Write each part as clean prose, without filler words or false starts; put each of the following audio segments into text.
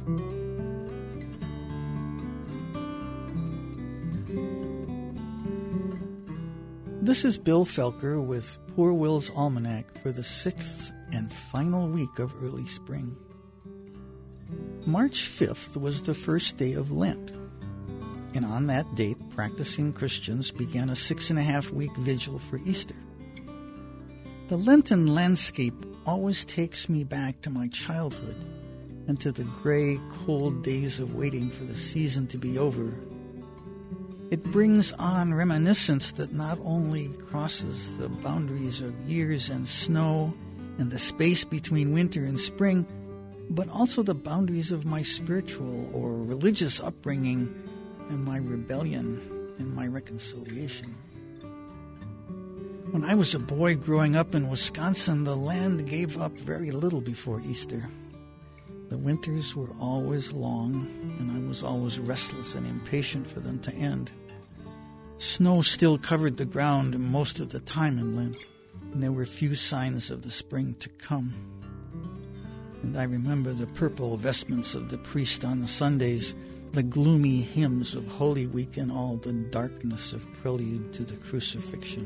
This is Bill Felker with Poor Will's Almanac for the 6th and final week of early spring. March 5th was the first day of Lent, and on that date, practicing Christians began a 6.5-week vigil for Easter. The Lenten landscape always takes me back to my childhood and to the gray, cold days of waiting for the season to be over. It brings on reminiscence that not only crosses the boundaries of years and snow and the space between winter and spring, but also the boundaries of my spiritual or religious upbringing and my rebellion and my reconciliation. When I was a boy growing up in Wisconsin, the land gave up very little before Easter. The winters were always long, and I was always restless and impatient for them to end. Snow still covered the ground most of the time in Lent, and there were few signs of the spring to come. And I remember the purple vestments of the priest on the Sundays, the gloomy hymns of Holy Week, and all the darkness of prelude to the crucifixion.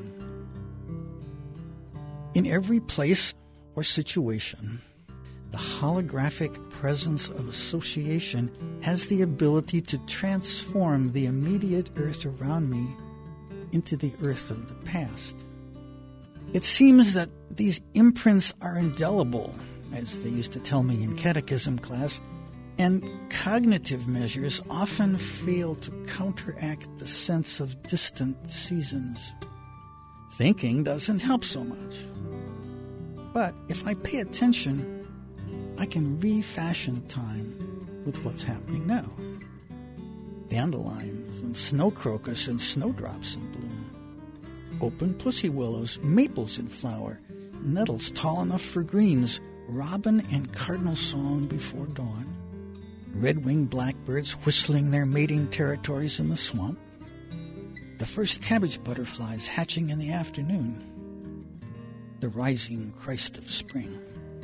In every place or situation, the holographic presence of association has the ability to transform the immediate earth around me into the earth of the past. It seems that these imprints are indelible, as they used to tell me in catechism class, and cognitive measures often fail to counteract the sense of distant seasons. Thinking doesn't help so much. But if I pay attention, I can refashion time with what's happening now. Dandelions and snow crocus and snowdrops in bloom. Open pussy willows, maples in flower, nettles tall enough for greens, robin and cardinal song before dawn, red-winged blackbirds whistling their mating territories in the swamp, the first cabbage butterflies hatching in the afternoon, the rising Christ of spring.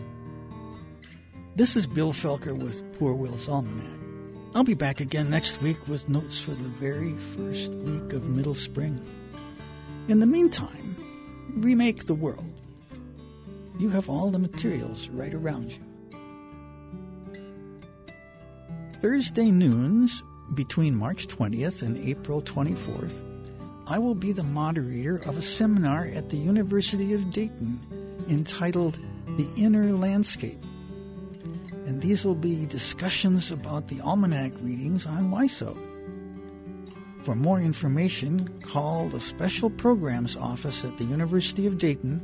This is Bill Felker with Poor Will's Almanac. I'll be back again next week with notes for the very first week of middle spring. In the meantime, remake the world. You have all the materials right around you. Thursday noons between March 20th and April 24th, I will be the moderator of a seminar at the University of Dayton entitled The Inner Landscape. And these will be discussions about the almanac readings on WISO. For more information, call the Special Programs Office at the University of Dayton,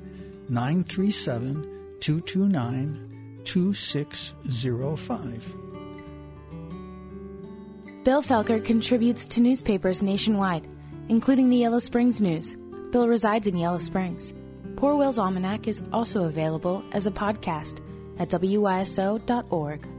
937-229-2605. Bill Felker contributes to newspapers nationwide, including the Yellow Springs News. Bill resides in Yellow Springs. Poor Will's Almanac is also available as a podcast at wyso.org.